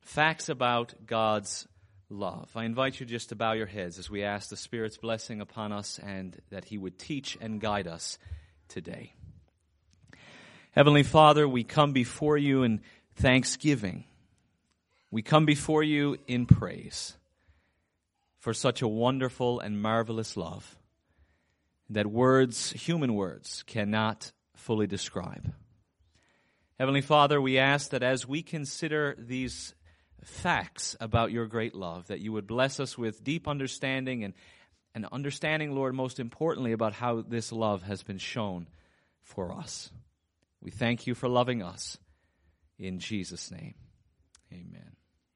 facts about God's love. I invite you just to bow your heads as we ask the Spirit's blessing upon us and that He would teach and guide us today. Heavenly Father, we come before you in thanksgiving. We come before you in praise for such a wonderful and marvelous love that words, human words, cannot fully describe. Heavenly Father, we ask that as we consider these facts about your great love, that you would bless us with deep understanding and understanding, Lord, most importantly, about how this love has been shown for us. We thank you for loving us. In Jesus' name, amen.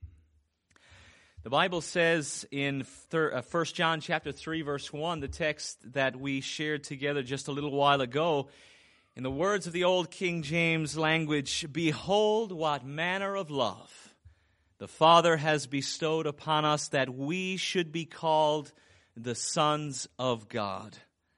The Bible says in 1 John chapter 3, verse 1, the text that we shared together just a little while ago, in the words of the old King James language, "Behold what manner of love the Father has bestowed upon us, that we should be called the sons of God."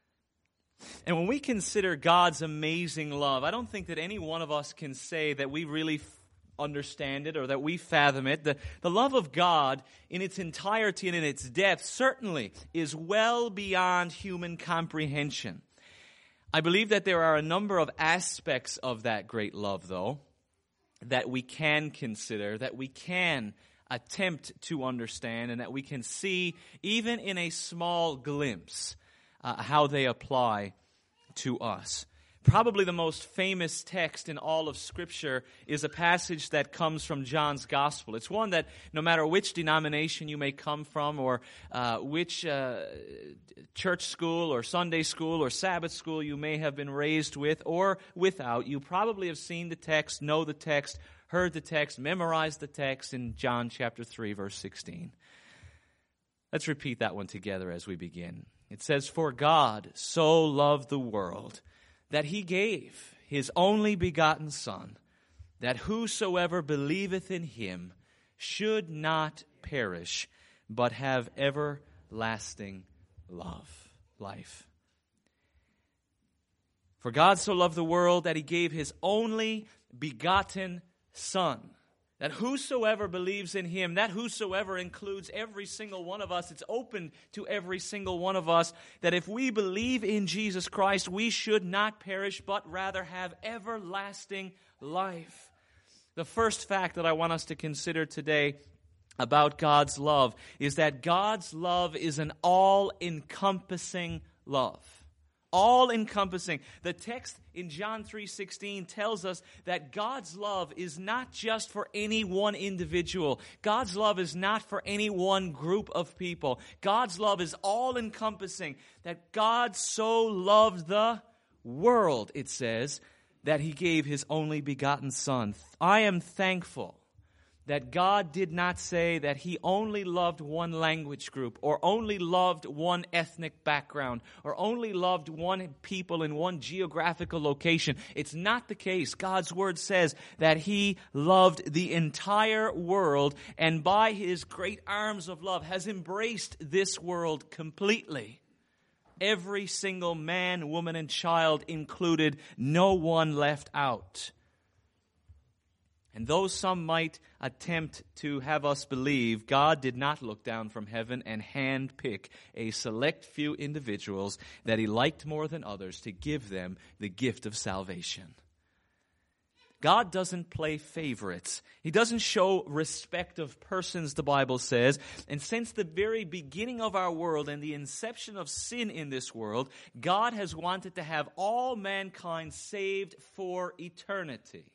And when we consider God's amazing love, I don't think that any one of us can say that we really understand it or that we fathom it. The love of God in its entirety and in its depth certainly is well beyond human comprehension. I believe that there are a number of aspects of that great love, though, that we can consider, that we can attempt to understand, and that we can see, even in a small glimpse, how they apply to us. Probably the most famous text in all of Scripture is a passage that comes from John's Gospel. It's one that no matter which denomination you may come from or which church school or Sunday school or Sabbath school you may have been raised with or without, you probably have seen the text, know the text, heard the text, memorized the text in John chapter 3, verse 16. Let's repeat that one together as we begin. It says, "For God so loved the world that He gave His only begotten Son, that whosoever believeth in Him should not perish, but have everlasting life. For God so loved the world that He gave His only begotten Son, that whosoever believes in Him," that whosoever includes every single one of us. It's open to every single one of us, that if we believe in Jesus Christ, we should not perish, but rather have everlasting life. The first fact that I want us to consider today about God's love is that God's love is an all-encompassing love. All-encompassing. The text in John 3:16 tells us that God's love is not just for any one individual. God's love is not for any one group of people. God's love is all-encompassing. That God so loved the world, it says, that He gave His only begotten Son. I am thankful that God did not say that He only loved one language group or only loved one ethnic background or only loved one people in one geographical location. It's not the case. God's Word says that He loved the entire world, and by His great arms of love has embraced this world completely. Every single man, woman, and child included, no one left out. And though some might attempt to have us believe, God did not look down from heaven and handpick a select few individuals that He liked more than others to give them the gift of salvation. God doesn't play favorites. He doesn't show respect of persons, the Bible says. And since the very beginning of our world and the inception of sin in this world, God has wanted to have all mankind saved for eternity.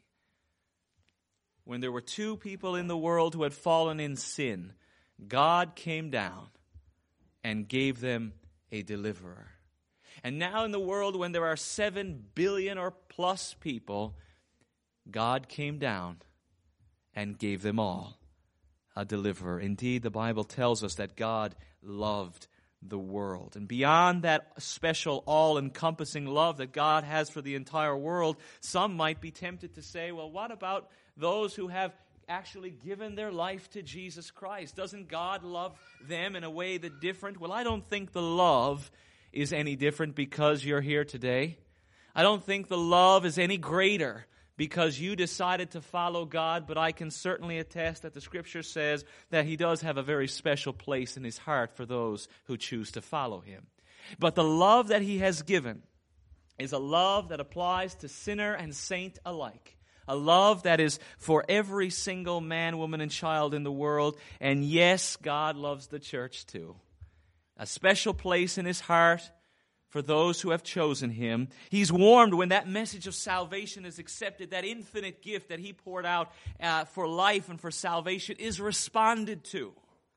When there were two people in the world who had fallen in sin, God came down and gave them a deliverer. And now in the world, when there are 7 billion or plus people, God came down and gave them all a deliverer. Indeed, the Bible tells us that God loved the world. And beyond that special all-encompassing love that God has for the entire world, some might be tempted to say, well, what about those who have actually given their life to Jesus Christ? Doesn't God love them in a way that's different? Well, I don't think the love is any different because you're here today. I don't think the love is any greater because you decided to follow God, but I can certainly attest that the Scripture says that He does have a very special place in His heart for those who choose to follow Him. But the love that He has given is a love that applies to sinner and saint alike. A love that is for every single man, woman, and child in the world. And yes, God loves the church too. A special place in His heart for those who have chosen Him. He's warmed when that message of salvation is accepted, that infinite gift that He poured out for life and for salvation is responded to.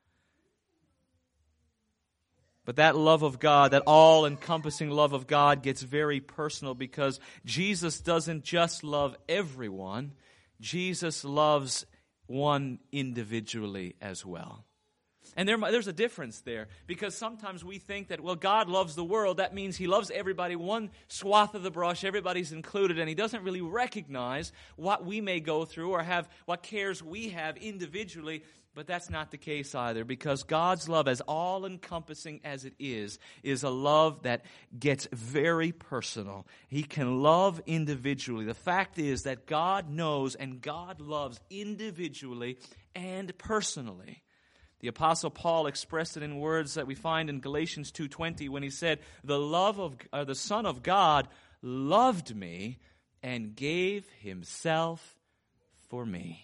But that love of God, that all-encompassing love of God, gets very personal because Jesus doesn't just love everyone. Jesus loves one individually as well. And there's a difference there, because sometimes we think that, well, God loves the world. That means He loves everybody, one swath of the brush, everybody's included, and He doesn't really recognize what we may go through or have what cares we have individually. But that's not the case either, because God's love, as all-encompassing as it is a love that gets very personal. He can love individually. The fact is that God knows and God loves individually and personally. The Apostle Paul expressed it in words that we find in Galatians 2:20 when he said, the Son of God loved me and gave Himself for me.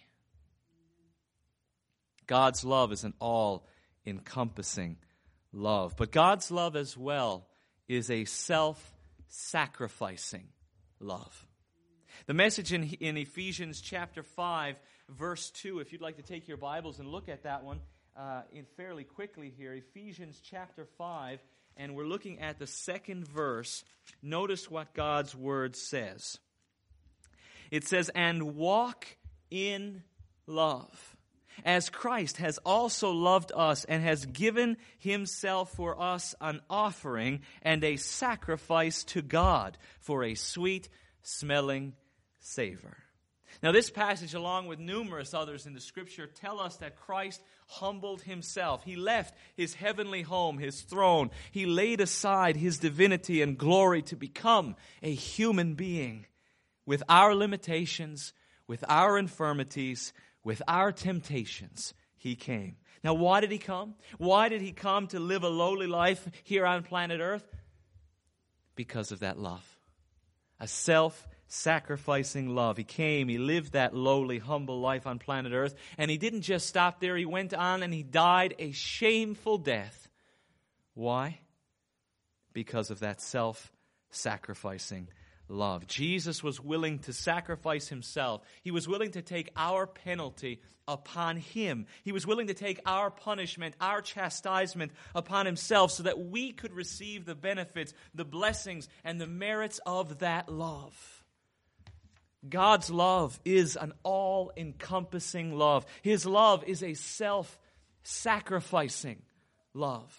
God's love is an all-encompassing love. But God's love as well is a self-sacrificing love. The message in Ephesians chapter 5, verse 2, if you'd like to take your Bibles and look at that one in fairly quickly here. Ephesians chapter 5, and we're looking at the second verse. Notice what God's Word says. It says, "And walk in love, as Christ has also loved us and has given Himself for us an offering and a sacrifice to God for a sweet-smelling savor." Now, this passage, along with numerous others in the Scripture, tell us that Christ humbled Himself. He left His heavenly home, His throne. He laid aside His divinity and glory to become a human being with our limitations, with our infirmities, with our temptations. He came. Now, why did He come? Why did He come to live a lowly life here on planet Earth? Because of that love. A self-sacrificing love. He came, He lived that lowly, humble life on planet Earth, and He didn't just stop there. He went on and He died a shameful death. Why? Because of that self-sacrificing love. Jesus was willing to sacrifice Himself. He was willing to take our penalty upon Him. He was willing to take our punishment, our chastisement upon Himself so that we could receive the benefits, the blessings, and the merits of that love. God's love is an all-encompassing love. His love is a self-sacrificing love.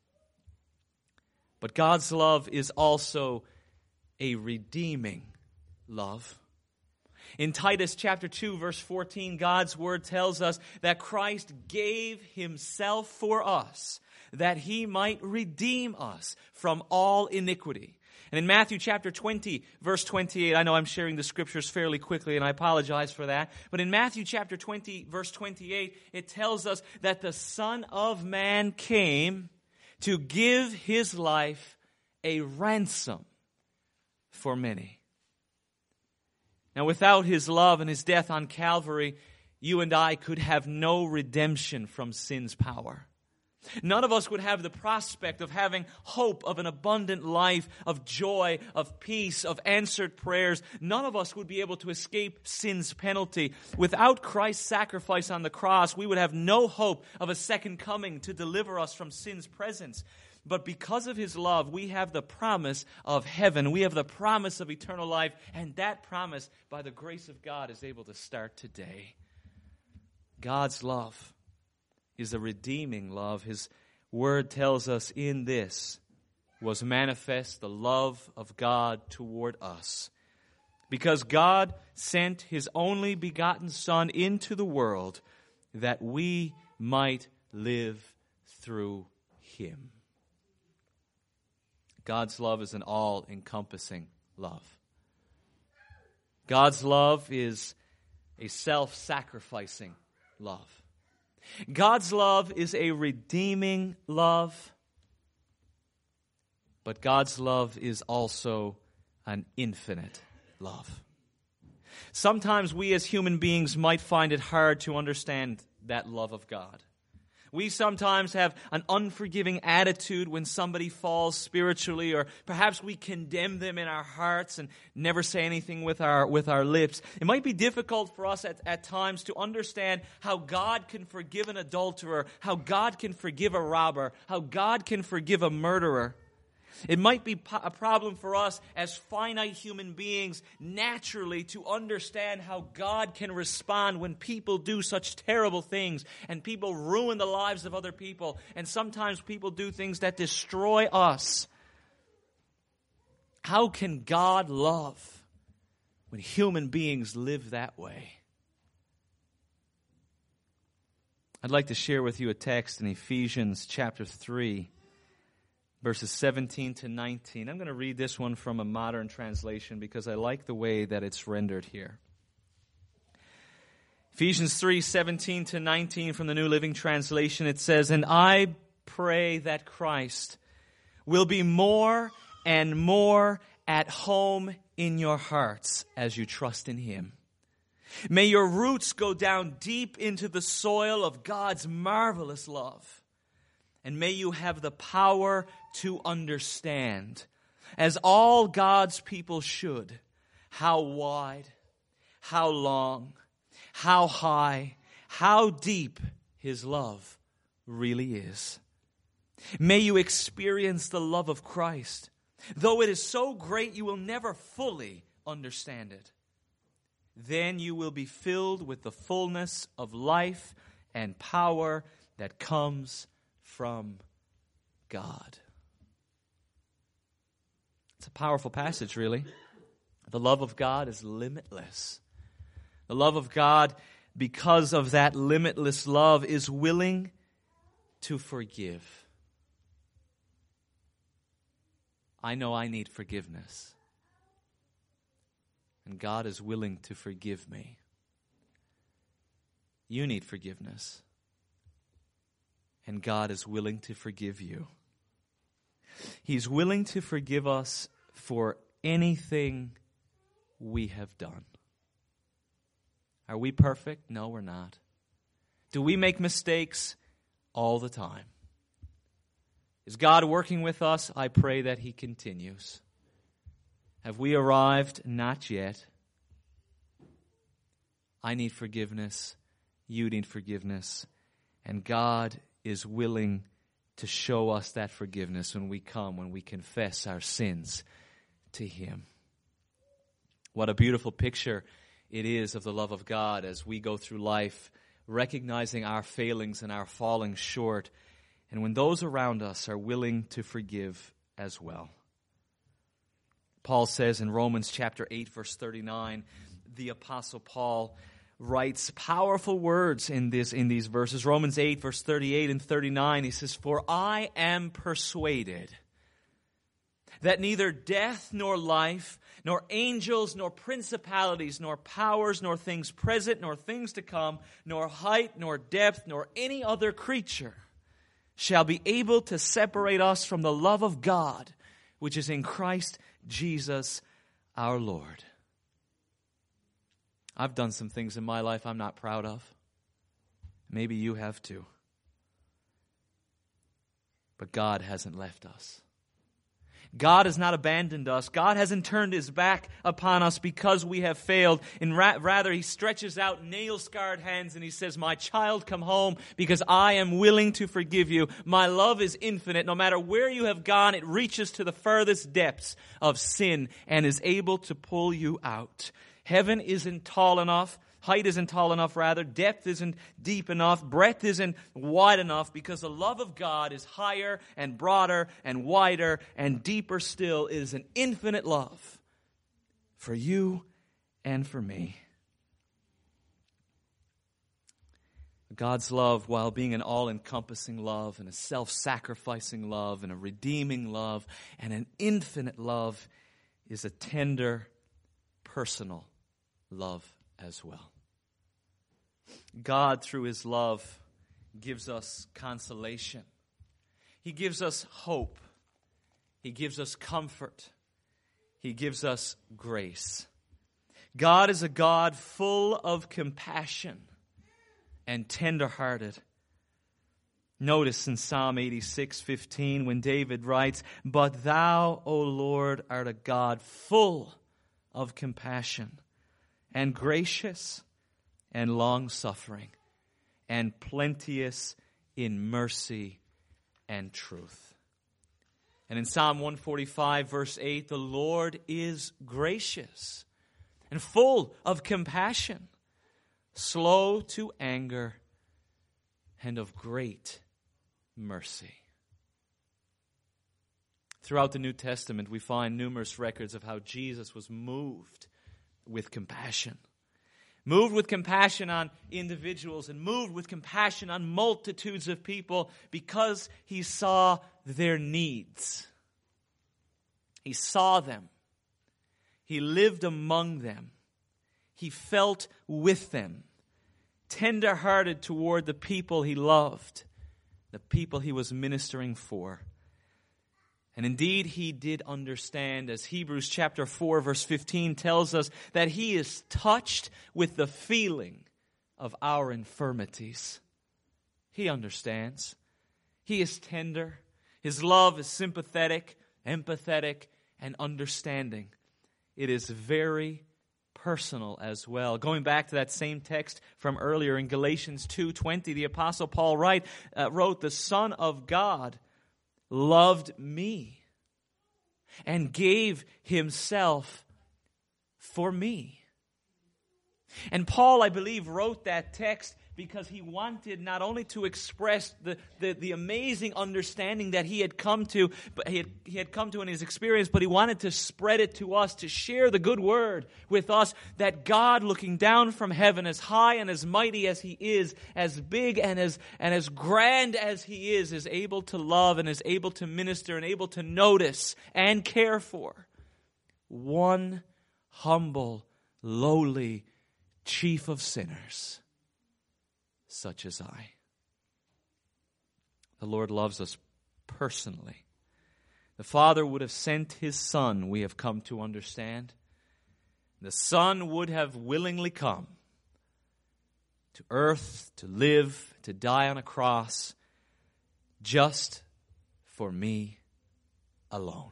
But God's love is also a redeeming love. In Titus chapter 2, verse 14, God's Word tells us that Christ gave Himself for us, that He might redeem us from all iniquity. And in Matthew chapter 20, verse 28, I know I'm sharing the Scriptures fairly quickly, and I apologize for that. But in Matthew chapter 20, verse 28, it tells us that the Son of Man came to give His life a ransom for many. Now, without His love and His death on Calvary, you and I could have no redemption from sin's power. None of us would have the prospect of having hope of an abundant life, of joy, of peace, of answered prayers. None of us would be able to escape sin's penalty. Without Christ's sacrifice on the cross, we would have no hope of a second coming to deliver us from sin's presence. But because of His love, we have the promise of heaven. We have the promise of eternal life. And that promise, by the grace of God, is able to start today. God's love is a redeeming love. His Word tells us in this was manifest the love of God toward us. Because God sent His only begotten Son into the world that we might live through Him. God's love is an all-encompassing love. God's love is a self-sacrificing love. God's love is a redeeming love, but God's love is also an infinite love. Sometimes we as human beings might find it hard to understand that love of God. We sometimes have an unforgiving attitude when somebody falls spiritually, or perhaps we condemn them in our hearts and never say anything with our lips. It might be difficult for us at times to understand how God can forgive an adulterer, how God can forgive a robber, how God can forgive a murderer. It might be a problem for us as finite human beings naturally to understand how God can respond when people do such terrible things and people ruin the lives of other people, and sometimes people do things that destroy us. How can God love when human beings live that way? I'd like to share with you a text in Ephesians chapter 3. Verses 17 to 19. I'm going to read this one from a modern translation because I like the way that it's rendered here. Ephesians 3, 17 to 19 from the New Living Translation. It says, "And I pray that Christ will be more and more at home in your hearts as you trust in Him. May your roots go down deep into the soil of God's marvelous love. And may you have the power to understand, as all God's people should, how wide, how long, how high, how deep His love really is. May you experience the love of Christ, though it is so great you will never fully understand it. Then you will be filled with the fullness of life and power that comes from God." It's a powerful passage, really. The love of God is limitless. The love of God, because of that limitless love, is willing to forgive. I know I need forgiveness, and God is willing to forgive me. You need forgiveness, and God is willing to forgive you. He's willing to forgive us for anything we have done. Are we perfect? No, we're not. Do we make mistakes? All the time. Is God working with us? I pray that He continues. Have we arrived? Not yet. I need forgiveness. You need forgiveness. And God is willing to show us that forgiveness when we come, when we confess our sins to Him. What a beautiful picture it is of the love of God as we go through life recognizing our failings and our falling short, and when those around us are willing to forgive as well. Paul says in Romans chapter 8, verse 39, the Apostle Paul writes powerful words in these verses. Romans 8, verse 38 and 39, he says, "For I am persuaded that neither death nor life, nor angels, nor principalities, nor powers, nor things present, nor things to come, nor height, nor depth, nor any other creature shall be able to separate us from the love of God, which is in Christ Jesus our Lord." I've done some things in my life I'm not proud of. Maybe you have too. But God hasn't left us. God has not abandoned us. God hasn't turned His back upon us because we have failed. And rather, He stretches out nail-scarred hands and He says, "My child, come home because I am willing to forgive you. My love is infinite. No matter where you have gone, it reaches to the furthest depths of sin and is able to pull you out. Heaven isn't tall enough. Height isn't tall enough, rather. Depth isn't deep enough. Breadth isn't wide enough, because the love of God is higher and broader and wider and deeper still. It is an infinite love for you and for me. God's love, while being an all-encompassing love and a self-sacrificing love and a redeeming love and an infinite love, is a tender, personal love as well. God, through His love, gives us consolation. He gives us hope. He gives us comfort. He gives us grace. God is a God full of compassion and tender-hearted. Notice in Psalm 86:15 when David writes, "But thou, O Lord, art a God full of compassion and gracious and long-suffering and plenteous in mercy and truth." And in Psalm 145, verse 8, the Lord is gracious and full of compassion, slow to anger, and of great mercy. Throughout the New Testament, we find numerous records of how Jesus was moved with compassion. Moved with compassion on individuals and moved with compassion on multitudes of people because He saw their needs. He saw them. He lived among them. He felt with them. Tender-hearted toward the people He loved, the people He was ministering for. And indeed, He did understand, as Hebrews chapter 4, verse 15 tells us, that He is touched with the feeling of our infirmities. He understands. He is tender. His love is sympathetic, empathetic, and understanding. It is very personal as well. Going back to that same text from earlier in Galatians 2:20, the Apostle Paul wrote, "The Son of God loved me and gave Himself for me." And Paul, I believe, wrote that text because he wanted not only to express the amazing understanding that he had come to, but he had come to in his experience, but he wanted to spread it to us, to share the good word with us, that God, looking down from heaven, as high and as mighty as He is, as big and as grand as He is able to love and is able to minister and able to notice and care for one humble, lowly chief of sinners, such as I. The Lord loves us personally. The Father would have sent His Son, we have come to understand. The Son would have willingly come to earth, to live, to die on a cross, just for me alone.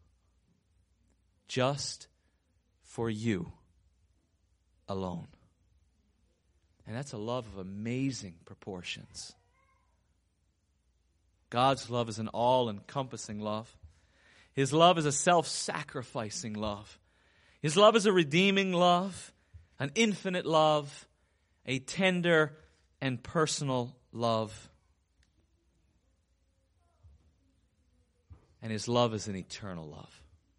Just for you alone. And that's a love of amazing proportions. God's love is an all-encompassing love. His love is a self-sacrificing love. His love is a redeeming love, an infinite love, a tender and personal love. And His love is an eternal love.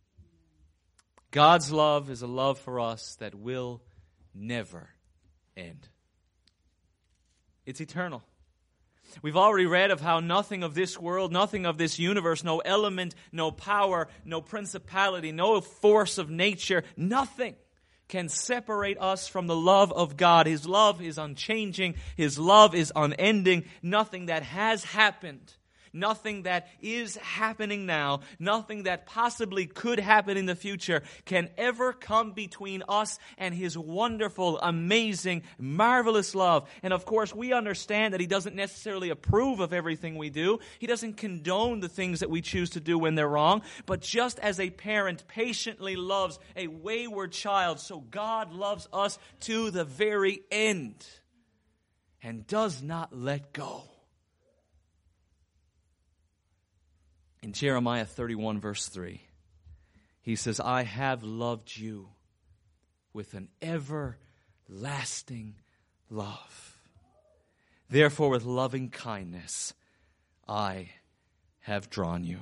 God's love is a love for us that will never end. It's eternal. We've already read of how nothing of this world, nothing of this universe, no element, no power, no principality, no force of nature, nothing can separate us from the love of God. His love is unchanging. His love is unending. Nothing that has happened, nothing that is happening now, nothing that possibly could happen in the future can ever come between us and His wonderful, amazing, marvelous love. And of course, we understand that He doesn't necessarily approve of everything we do. He doesn't condone the things that we choose to do when they're wrong. But just as a parent patiently loves a wayward child, so God loves us to the very end and does not let go. In Jeremiah 31, verse 3, He says, "I have loved you with an everlasting love. Therefore, with loving kindness, I have drawn you."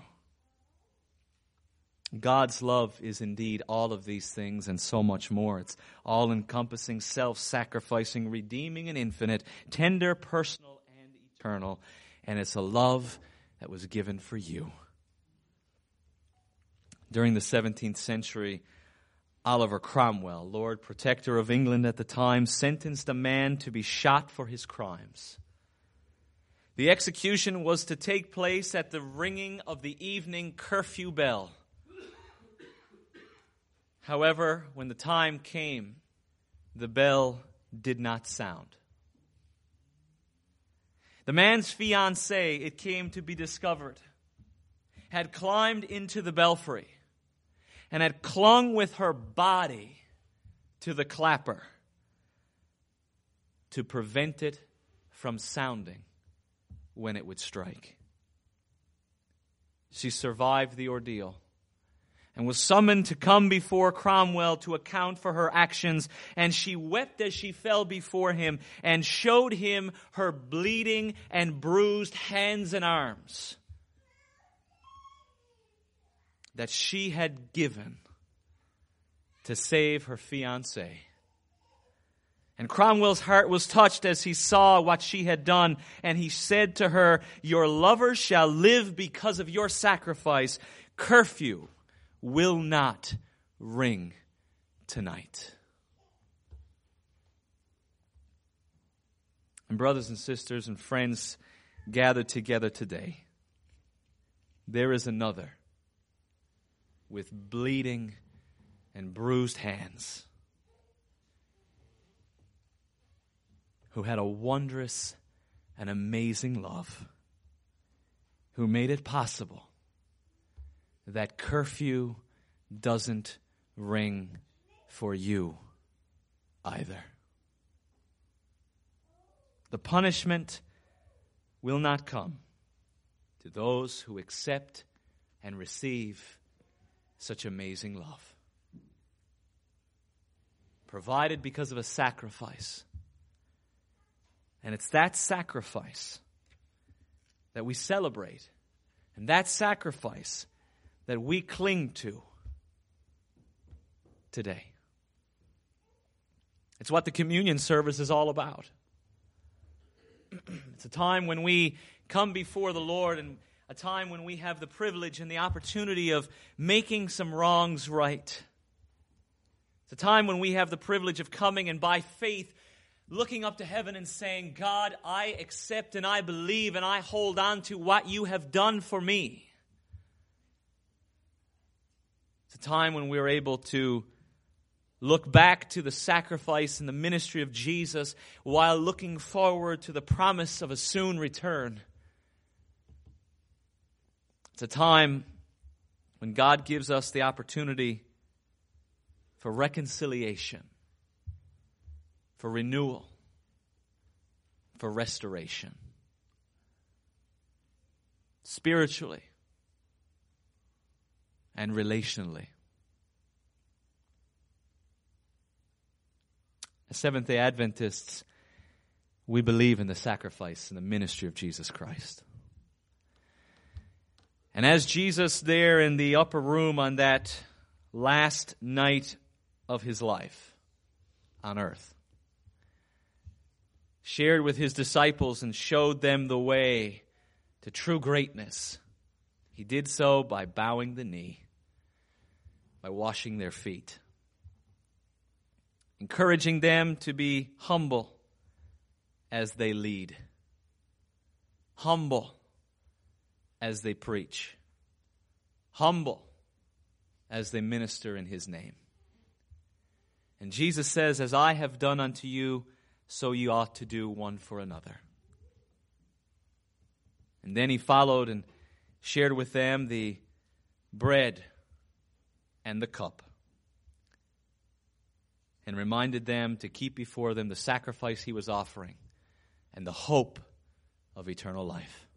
God's love is indeed all of these things and so much more. It's all-encompassing, self-sacrificing, redeeming, and infinite, tender, personal, and eternal. And it's a love that was given for you. During the 17th century, Oliver Cromwell, Lord Protector of England at the time, sentenced a man to be shot for his crimes. The execution was to take place at the ringing of the evening curfew bell. However, when the time came, the bell did not sound. The man's fiancée, it came to be discovered, had climbed into the belfry and had clung with her body to the clapper to prevent it from sounding when it would strike. She survived the ordeal and was summoned to come before Cromwell to account for her actions, and she wept as she fell before him and showed him her bleeding and bruised hands and arms that she had given to save her fiancé. And Cromwell's heart was touched as he saw what she had done, and he said to her, "Your lover shall live because of your sacrifice. Curfew will not ring tonight." And brothers and sisters and friends gathered together today, there is another with bleeding and bruised hands who had a wondrous and amazing love, who made it possible that curfew doesn't ring for you either. The punishment will not come to those who accept and receive such amazing love, provided because of a sacrifice. And it's that sacrifice that we celebrate, and that sacrifice that we cling to today. It's what the communion service is all about. It's a time when we come before the Lord, and a time when we have the privilege and the opportunity of making some wrongs right. It's a time when we have the privilege of coming and by faith looking up to heaven and saying, "God, I accept and I believe and I hold on to what you have done for me." It's a time when we're able to look back to the sacrifice and the ministry of Jesus while looking forward to the promise of a soon return. It's a time when God gives us the opportunity for reconciliation, for renewal, for restoration, spiritually and relationally. As Seventh-day Adventists, we believe in the sacrifice and the ministry of Jesus Christ. And as Jesus there in the upper room on that last night of his life on earth shared with his disciples and showed them the way to true greatness, he did so by bowing the knee, by washing their feet, encouraging them to be humble as they lead, humble as they preach, humble as they minister in his name. And Jesus says, "As I have done unto you, so you ought to do one for another." And then he followed and shared with them the bread and the cup, and reminded them to keep before them the sacrifice he was offering and the hope of eternal life.